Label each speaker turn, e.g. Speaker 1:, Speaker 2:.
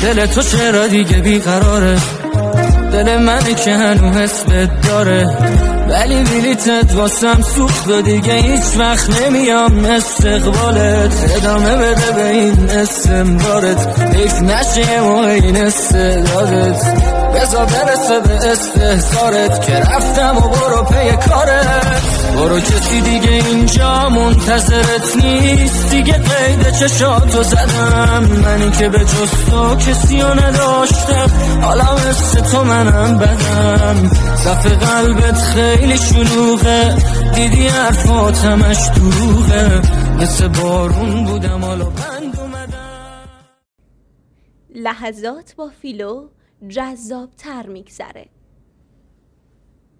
Speaker 1: دل تو چرا دیگه بیقراره، دل منه که هنو حس بهت داره، ولی بلیتت واسم سوخته دیگه هیچ وقت نمیام استقبالت، ادامه بده به این استمرارت، حیف نشه و این استعدادت، بذار برسه به استحضارت که رفتم و برو پی کارت، برو کسی دیگه اینجا منتظرت نیست، دیگه قید چشاتو زدم، منی که به جز تو کسی رو نداشتم، حالا مثل تو منم بدم، صف قلبت خیلی شلوغه، دیدی حرفات همش دروغه، مثل بارون بودم حالا بند اومدم.
Speaker 2: لحظات با فیلو جذاب تر میگذره.